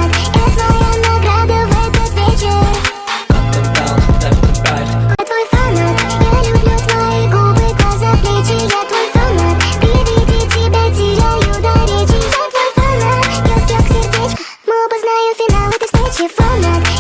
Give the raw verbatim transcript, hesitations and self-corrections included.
фанат, я твоя награда в этот вечер. Я твой фанат, я люблю твои губы, глаза, плечи. Я твой фанат, при виде тебя теряю до речи. Я твой фанат, ёк-ёк, сердечко, мы оба знаем финал этой встречи. Фанат.